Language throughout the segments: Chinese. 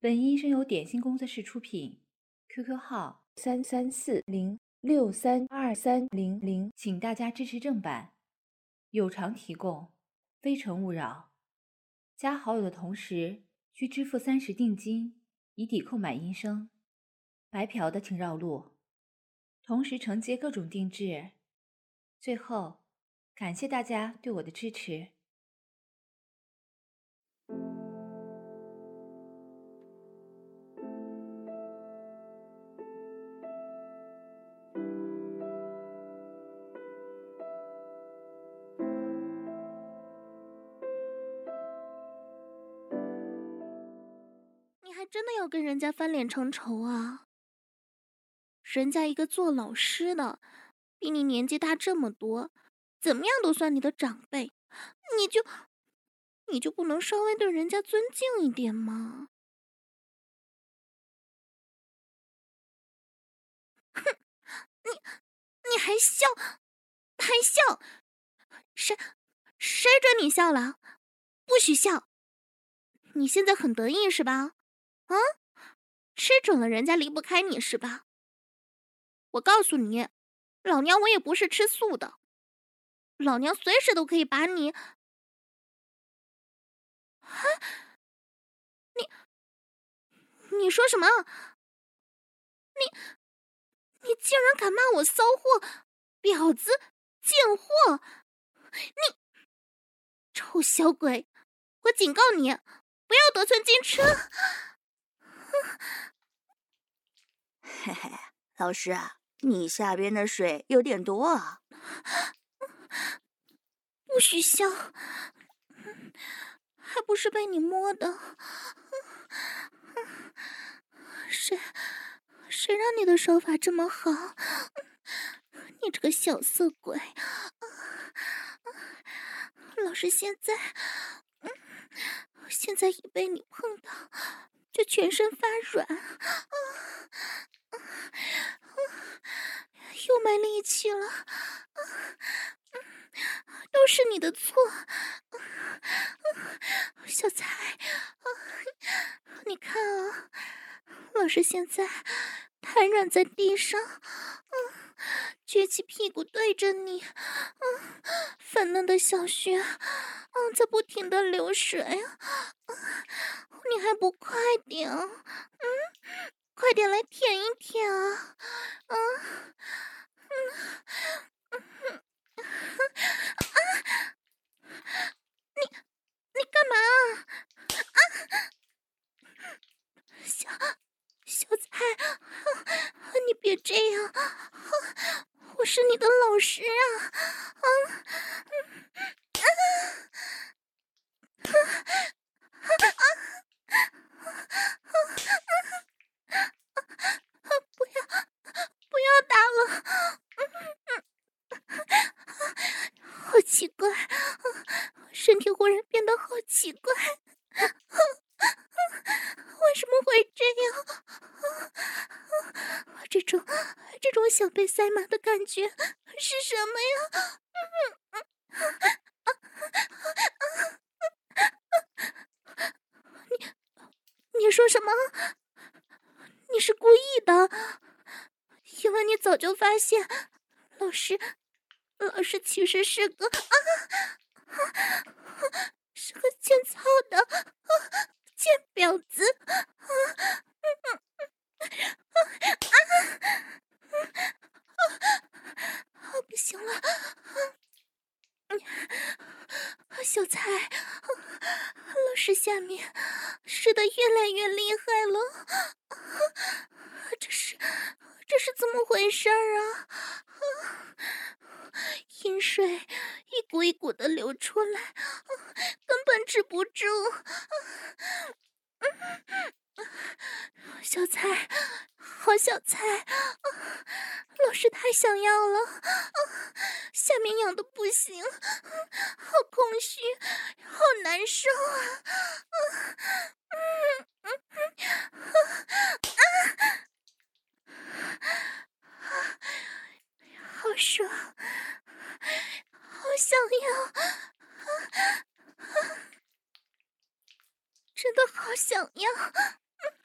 本音声由点心工作室出品 ，QQ 号3340632300，请大家支持正版，有偿提供，非诚勿扰。加好友的同时需支付30定金，以抵购买音声。白嫖的请绕路，同时承接各种定制。最后，感谢大家对我的支持。 你还真的要跟人家翻脸成仇啊？人家一个做老师的，比你年纪大这么多，怎么样都算你的长辈，你就不能稍微对人家尊敬一点吗？哼，你还笑，还笑？谁准你笑了？不许笑！你现在很得意是吧？啊，吃准了人家离不开你是吧？我告诉你，老娘我也不是吃素的，老娘随时都可以把你……你说什么？你竟然敢骂我骚货、婊子、贱货！你臭小鬼，我警告你，不要得寸进尺！ 嘿嘿，老师啊，你下边的水有点多啊。 不许笑，还不是被你摸的。谁让你的手法这么好？你这个小色鬼！老师现在一被你碰到，就全身发软，又没力气了，都是你的错，小才，你看啊，老师现在瘫软在地上，撅起屁股对着你，粉嫩的小穴，在不停的流水，你还不快点？快点来舔一舔啊！你干嘛？小菜，你别这样，我是你的老师啊！不要打了，好奇怪，身体忽然变得好奇怪，为什么会这样？这种想被塞满的感觉是什么呀？你说什么？你是故意的？因为你早就发现老师其实是个欠操的贱婊子。不行了，小才，老师下面湿得越来越厉害了，这是怎么回事啊？阴水一股一股的流出来，根本止不住。小才，好小才，老师太想要了，下面痒的不行，好空虚，好难受啊！好爽，好想要，真的好想要。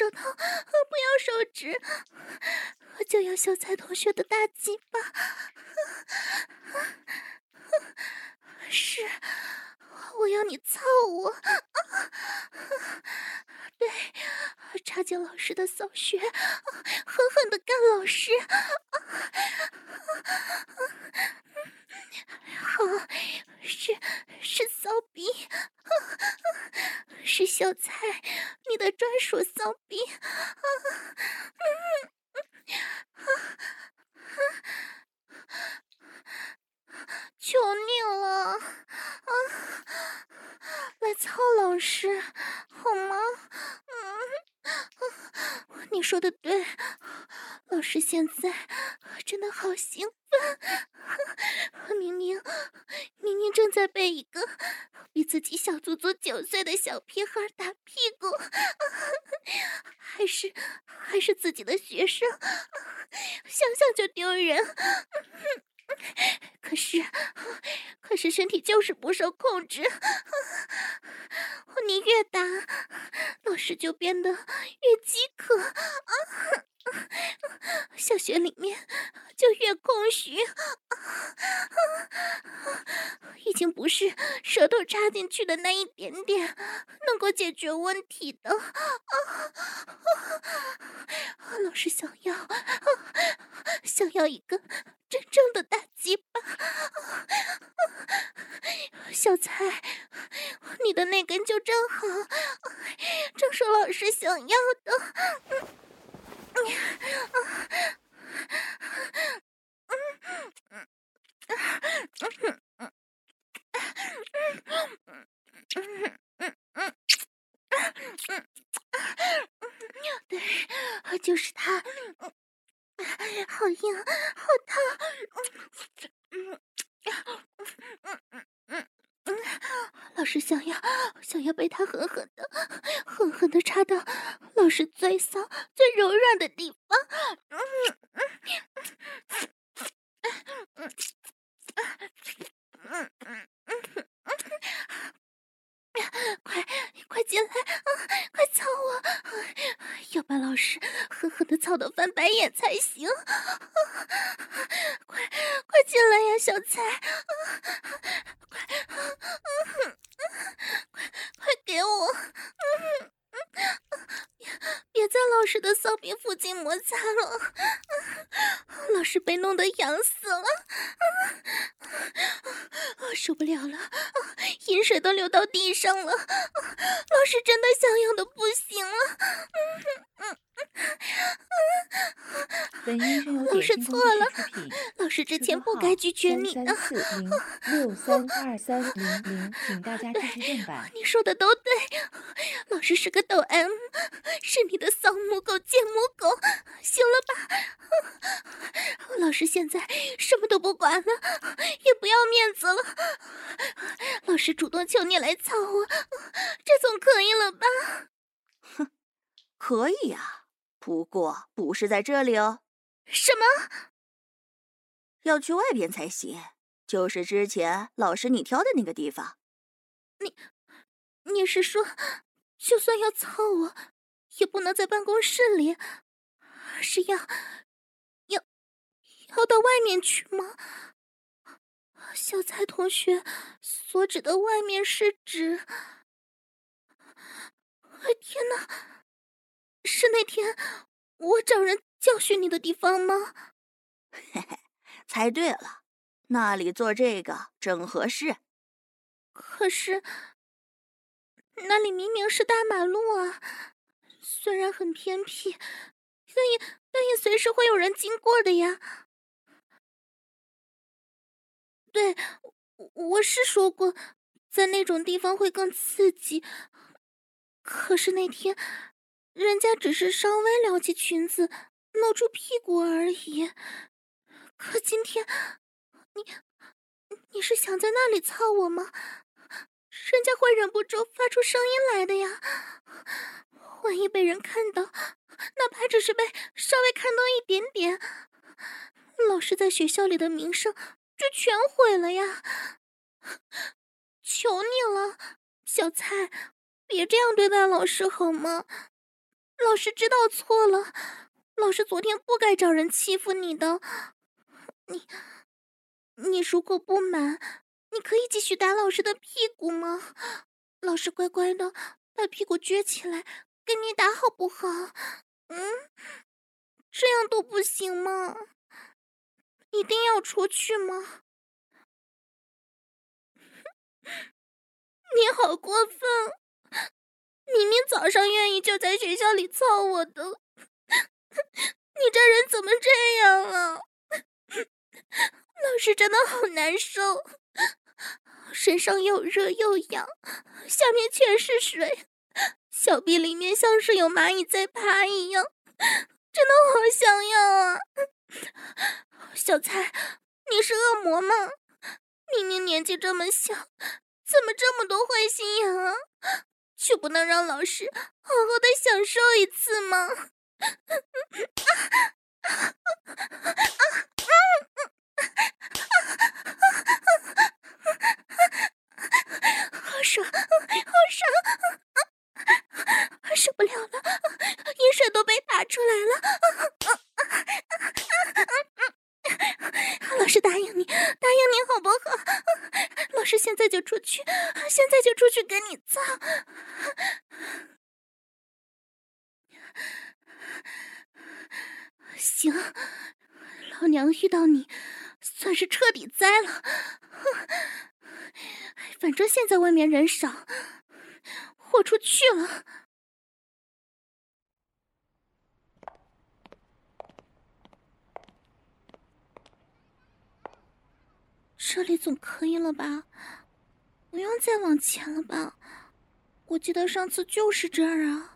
手头，不要手指，我就要小蔡同学的大鸡巴。是，我要你操我。对，插进老师的骚穴，狠狠地干老师。好，是骚逼，是小蔡，你的专属骚逼。求你了，来操老师好吗？你说的对，老师现在真的好兴奋，明明正在被一个比自己小足足9岁的小屁孩打屁股，还是自己的学生，想想就丢人。可是身体就是不受控制，你越打，老师就变得越饥渴，小穴里面就越空虚，已经不是舌头插进去的那一点点能够解决问题的。老师想要一个真正的大鸡巴。小蔡，你的那根就正好，正是老师想要的。对，就是它，好硬，好烫。老师想要被他狠狠的插到老师最骚最柔软的地方。快进来，快操我，要把老师狠狠的操到翻白眼才行。快进来呀，小蔡，快给我，别在老师的骚逼附近摩擦了，老师被弄得痒死了，受不了了，饮水都流到地上了，老师真的想要的不行了。 本音声由老师点心错了， 工作室出品， 老师之前不该拒绝你的。 334063230，请大家支持正版。 你说的都对，老师是个抖 M， 是你的骚母狗、贱母狗，行了吧？老师现在什么都不管了，也不要面子了。老师主动求你来操我，这总可以了吧？ 哼，可以呀，不过不是在这里哦。 什么？ 要去外边才行，就是之前老师你挑的那个地方。 你是说，就算要操我，也不能在办公室里，是要到外面去吗？小蔡同学所指的外面是指……天哪，是那天我找人教训你的地方吗？ 嘿嘿，猜对了，那里做这个正合适。 可是那里明明是大马路啊，虽然很偏僻，但也随时会有人经过的呀。对，我是说过，在那种地方会更刺激。可是那天，人家只是稍微撩起裙子，露出屁股而已。可今天，你是想在那里操我吗？人家会忍不住发出声音来的呀。万一被人看到，哪怕只是被稍微看到一点点，老师在学校里的名声就全毁了呀！求你了，小蔡，别这样对待老师好吗？ 老师知道错了，老师昨天不该找人欺负你的。你如果不满，你可以继续打老师的屁股吗？老师乖乖的把屁股撅起来给你打好不好？这样都不行吗？一定要出去吗？你好过分！明明早上愿意就在学校里操我的，你这人怎么这样啊？老师真的好难受，身上又热又痒，下面全是水，小臂里面像是有蚂蚁在爬一样，真的好想要啊！小蔡，你是恶魔吗？明明年纪这么小，怎么这么多坏心眼啊？就不能让老师好好的享受一次吗？好爽，好爽！受不了了，阴水都被打出来了。老师答应你好不好？老师现在就出去给你造。行，老娘遇到你算是彻底栽了。反正现在外面人少，豁出去了。这里总可以了吧？不用再往前了吧？我记得上次就是这儿啊！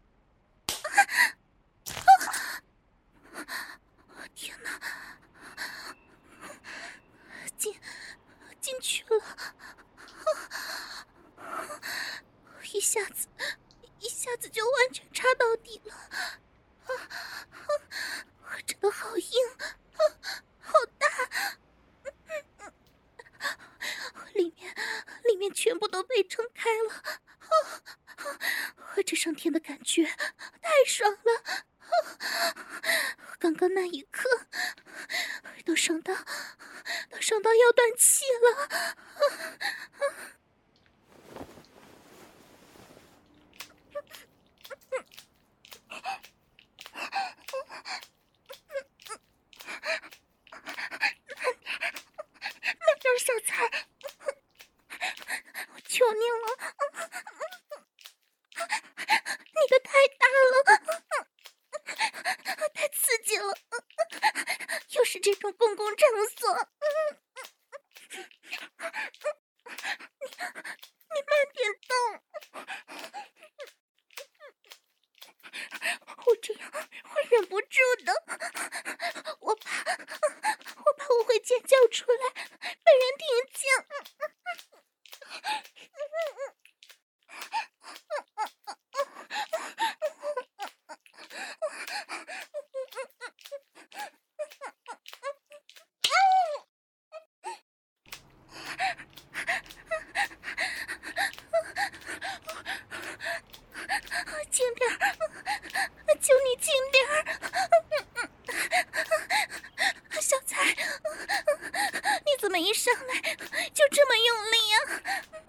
天哪！进去了，一下子就完全插到底了，真的好硬，好大，里面全部都被撑开了，这上天的感觉太爽了，刚刚那一刻都爽到要断气了。慢点，小蔡，我求你了，你的太大了，太刺激了，又是这种公共场所。你慢点动，我这样会忍不住的，我怕我会尖叫出来，被人听见。轻点儿，求你轻点儿。小蔡，你怎么一上来就这么用力啊？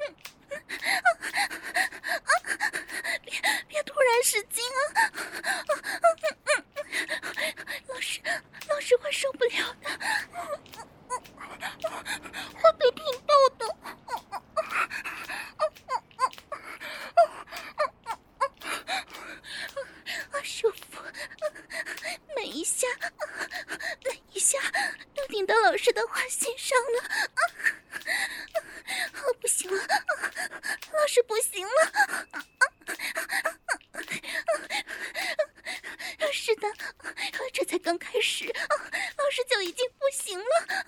别突然使劲啊！老师会受不了的，会被听到的。舒服，每一下都顶到老师的花心上了。不行了，老师不行了。是的，这才刚开始，老师就已经不行了。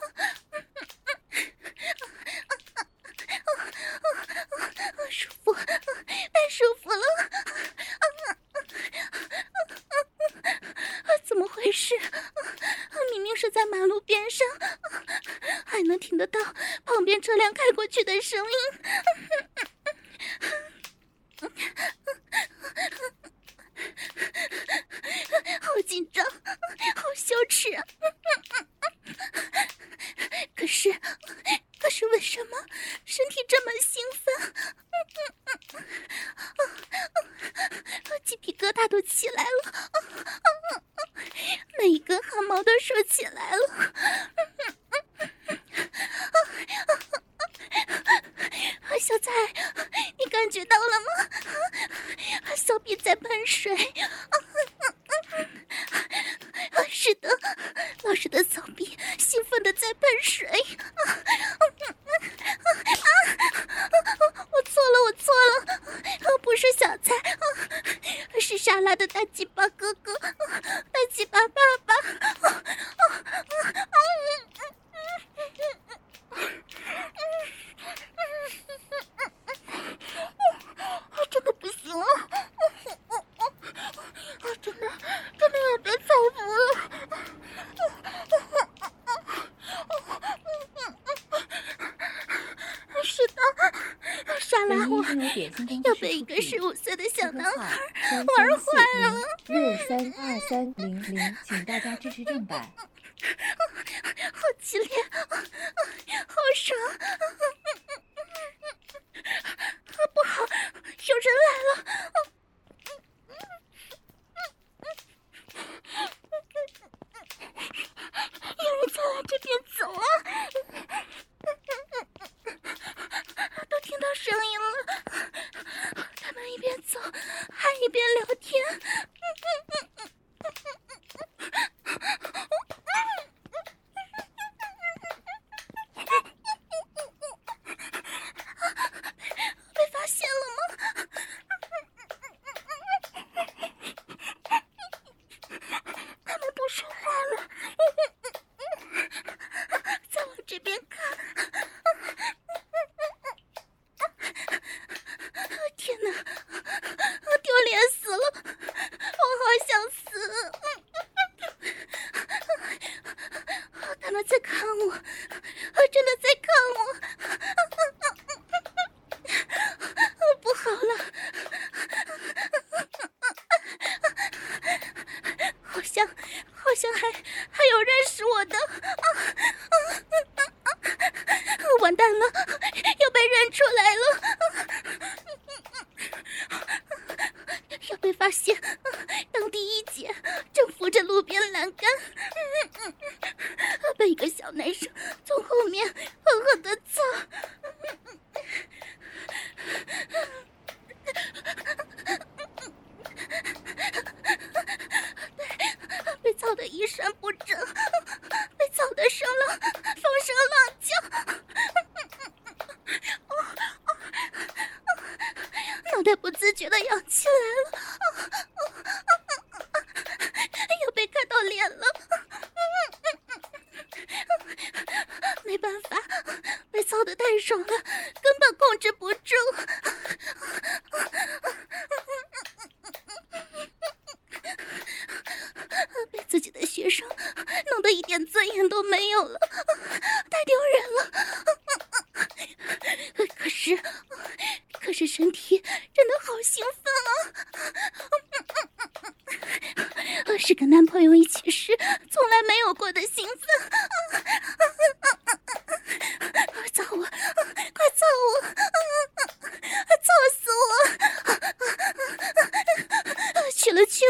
舒服，太舒服了。怎么回事？明明是在马路边上，还能听得到旁边车辆开过去的声音。 你感觉到了吗？小臂在喷水。是的，老师的小臂兴奋的在喷水。我错了，不是小蔡，是莎拉的大鸡巴哥哥，大鸡巴爸爸。真的不行了，真的要得草服了。是的，莎拉，我要被一个15岁的小男孩玩坏了。 6323000，请大家支持正版。 好激烈，好爽！不好，有人来了！有人在往这边走啊！都听到声音了，他们一边走还一边聊天。被发现了吗？他们不说话了，再往这边看。天哪，丢脸死了，我好想死。他们在看我，真的在看我。不好了，好像还有认识我的。完蛋了，又被认出来了。要被发现，当第一姐正扶着路边栏杆，被一个小男生从后面狠狠地揍。被操得衣衫不整，被操得声浪叫。脑袋不自觉地扬起来了，又被看到脸了。没办法，被操得太爽了，根本控制不住。被自己的学生弄得一点尊严都没有了，太丢人了。可是身体真的好兴奋啊！是跟男朋友一起时从来没有过的兴奋。操我，快操我，操死我！去了，要去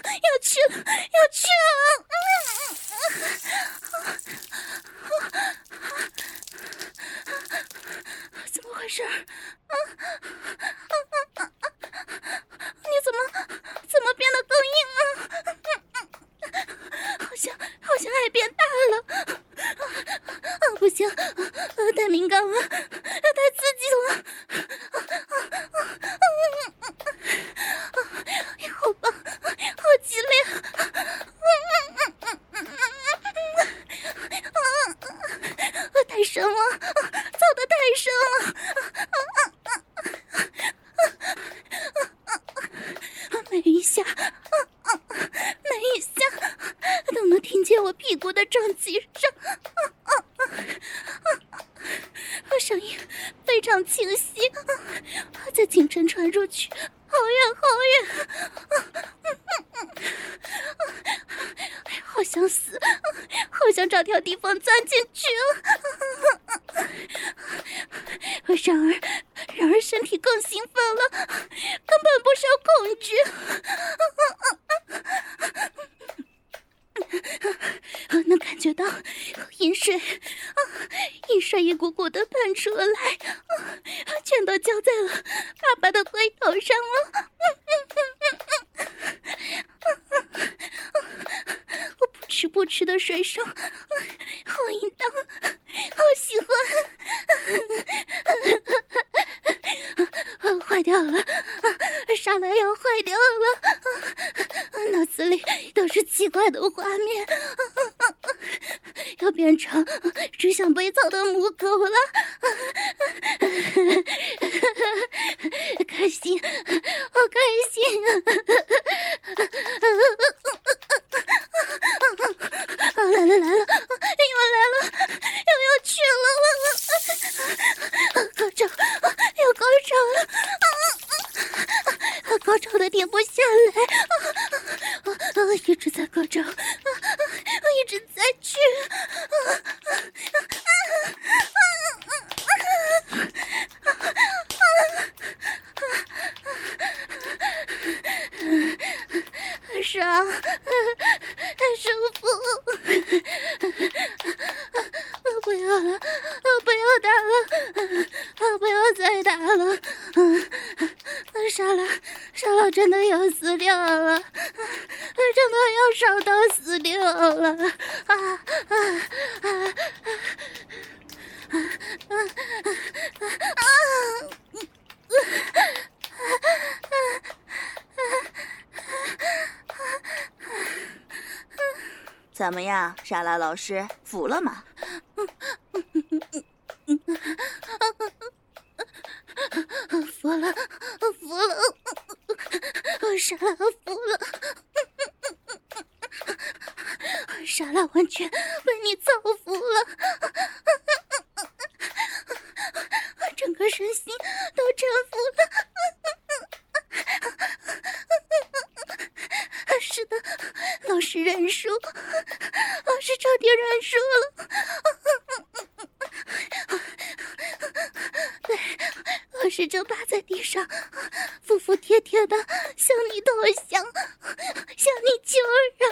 了！怎么回事？你怎么变得更硬了？好像还变大了。不行，太敏感了，太刺激了。好棒，好激烈。太深了，操得太深了。每一下都能听见我屁股的撞击声，声音非常清晰，在清晨传出去，好远。好想死，好想找条地方钻进去。然而身体更兴奋了，根本不受控制。 能感觉到饮水一股股的喷出来，全都浇在了爸爸的龟头上了。我不吃的水声，好淫荡，好喜欢。坏掉了，莎拉要坏掉了，脑子里都是奇怪的画面，要变成只想被操的母狗了。开心，好开心啊！来了，又来了，又要去了，高潮，又高潮了，高潮的停不下来，一直在高潮，一直在去。爽，很舒服。不要了，不要打了，不要再打了。莎拉真的要死掉了，真的要烧到死掉了。 怎么样，莎拉老师，服了吗？ 服了，莎拉服了，莎拉完全被你造服了，整个身心都臣服了。是的，老师认输，老师彻底认输了。对，老师正趴在地上，服服帖帖的向你投降，向你求饶。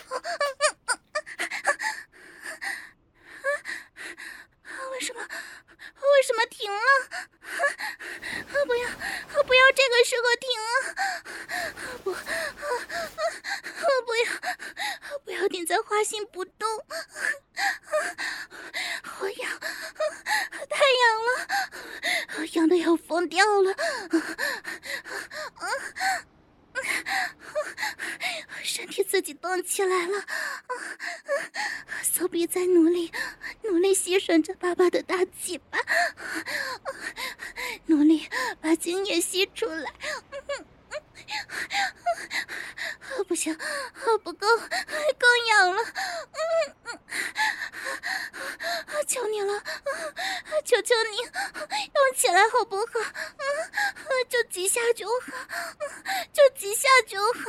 为什么停了？不要这个时候停了！不要定在花心不动，好痒，太痒了，痒的要疯掉了。身体自己动起来了，手臂在努力吸吮着爸爸的大鸡巴，努力把精液吸出来。不行，不够，更痒了。求你了，求求你，动起来好不好？就几下就好，就几下就好。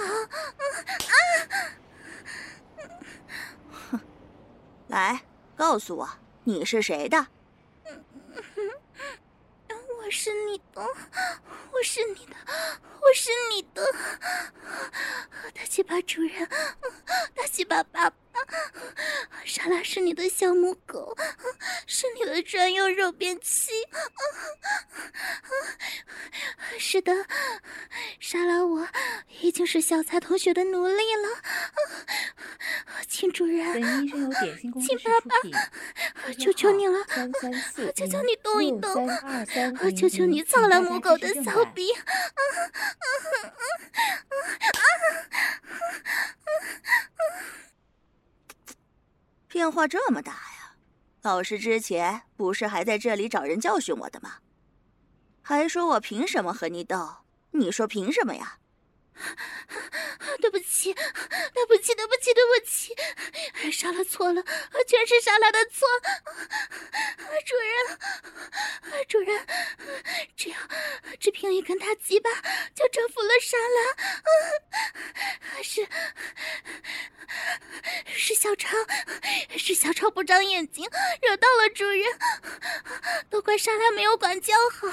来，告诉我你是谁的？ 我是你的，我是你的，大鸡巴主人，大鸡巴爸爸，莎拉是你的小母狗，是你的专用肉便器。是的，莎拉我已经是小蔡同学的奴隶了。请主人， 本医生由点心工作室出品， 求求你了，求求你动一动，求求你操了母狗的骚逼。 变化这么大呀！老师之前不是还在这里找人教训我的吗？还说我凭什么和你斗？你说凭什么呀？ 对不起，莎拉错了，全是莎拉的错。主人，只凭一根大鸡巴就征服了莎拉。是小超不长眼睛，惹到了主人，都怪莎拉没有管教好。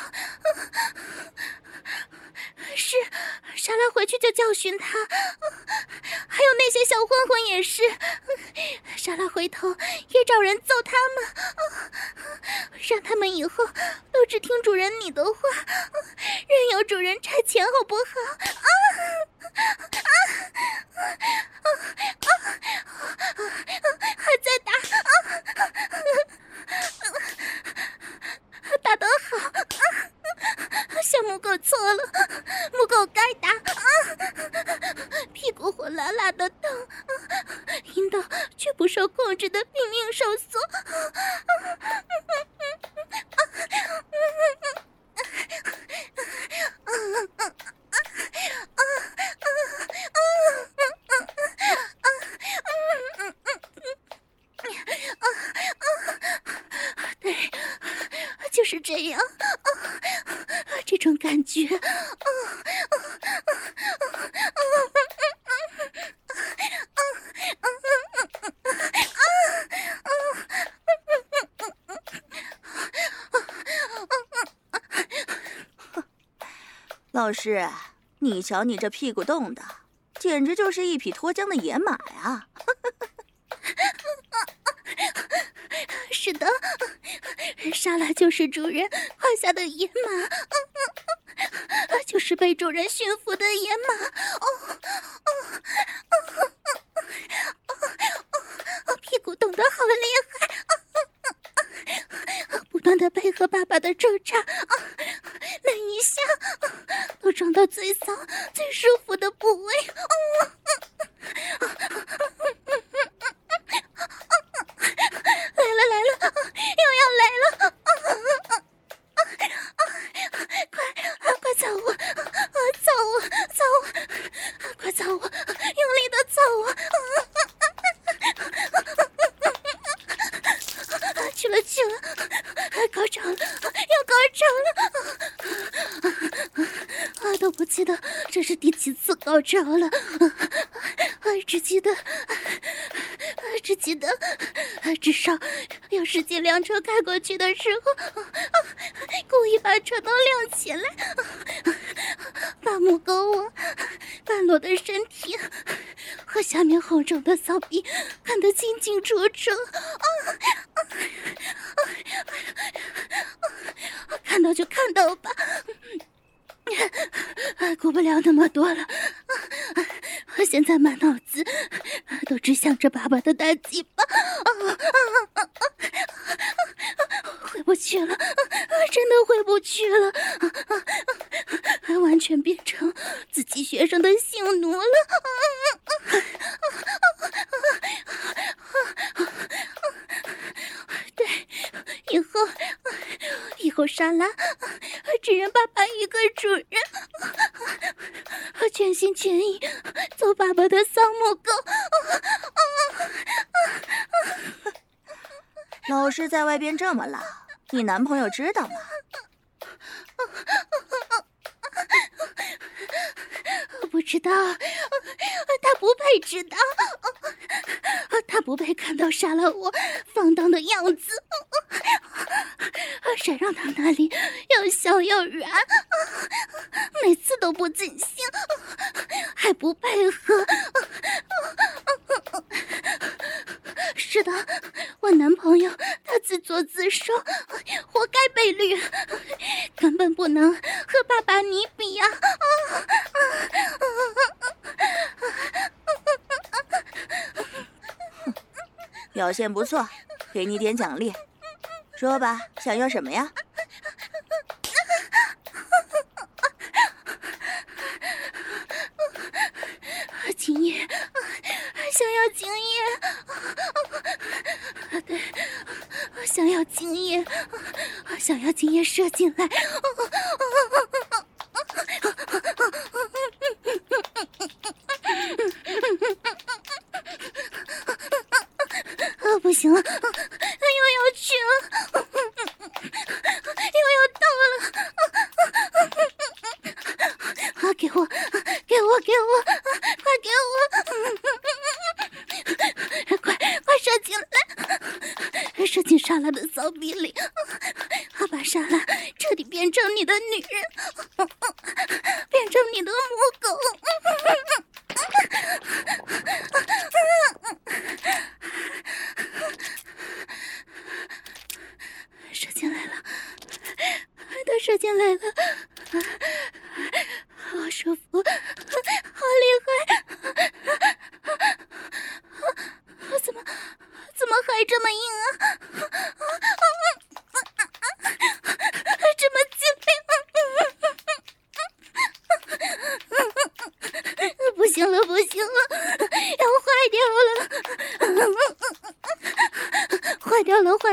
是莎拉回去就教训他，还有那些小混混也是。 莎拉回头也找人揍他们，让他们以后都只听主人你的话，任由主人差遣，好不好？还在打，打得好，小母狗错了，母狗该打，屁股火辣辣的疼，阴道却不受控制的拼命收缩，对，就是这样，这种感觉， 老师，你瞧你这屁股冻的，简直就是一匹脱缰的野马呀！ 是的，莎拉就是主人胯下的野马，就是被主人驯服的野马。屁股冻得好厉害，不断的配合爸爸的抽插，每一下都撞到最骚、最舒服的部位。来了，又要来了！快操我！快操我！用力的操我！去了，高潮了，要高潮了！都不记得这是第几次高潮了，只记得至少有10几辆车开过去的时候，故意把车灯亮起来，把母狗我半裸的身体和下面红肿的骚逼看得清清楚楚，看到就看到吧，顾不了那么多了，我现在满脑子都只想着爸爸的大鸡巴，回不去了，真的回不去了，完全变成自己学生的性奴了。对，以后莎拉只认爸爸一个主人，全心全意做爸爸的骚母狗。 老师在外边这么老，你男朋友知道吗？ 不知道，他不配知道，他不配看到杀了我放荡的样子，谁让他那里又小又软，每次都不尽兴，还不配合。是的，我男朋友他自作自受，活该被绿，根本不能和爸爸你比呀！ 表现不错，给你点奖励。说吧，想要什么呀？ 精液，想要精液。对，想要精液，想要精液射进来。不行了，又要去了，又要到了，给我，快给我，快射进来，射进莎拉的骚逼里，把莎拉彻底变成你的女人，变成你的母狗。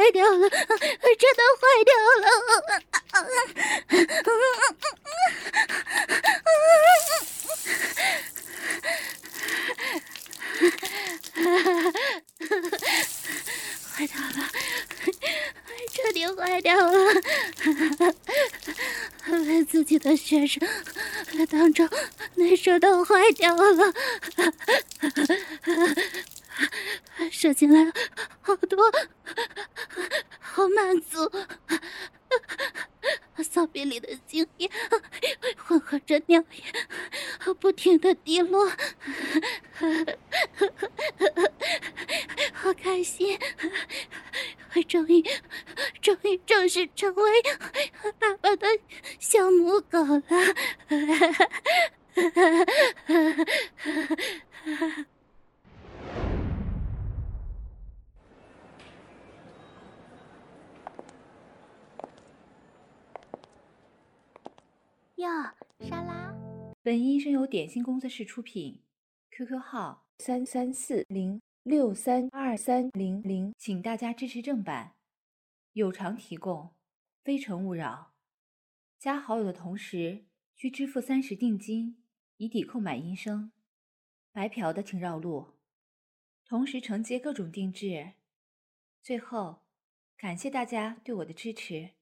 坏掉了，真的坏掉了！坏掉了，彻底坏掉了！被自己的学生当众内射到坏掉了，射进来了好多，好满足。骚逼里的精液混合着尿液，不停地滴落，好开心！终于正式成为爸爸的小母狗了。 哟，莎拉。 本音声由点心工作室出品 ，QQ 号33406323000，请大家支持正版，有偿提供，非诚勿扰。加好友的同时需支付30定金，以抵扣买音声。白嫖的请绕路，同时承接各种定制。最后，感谢大家对我的支持。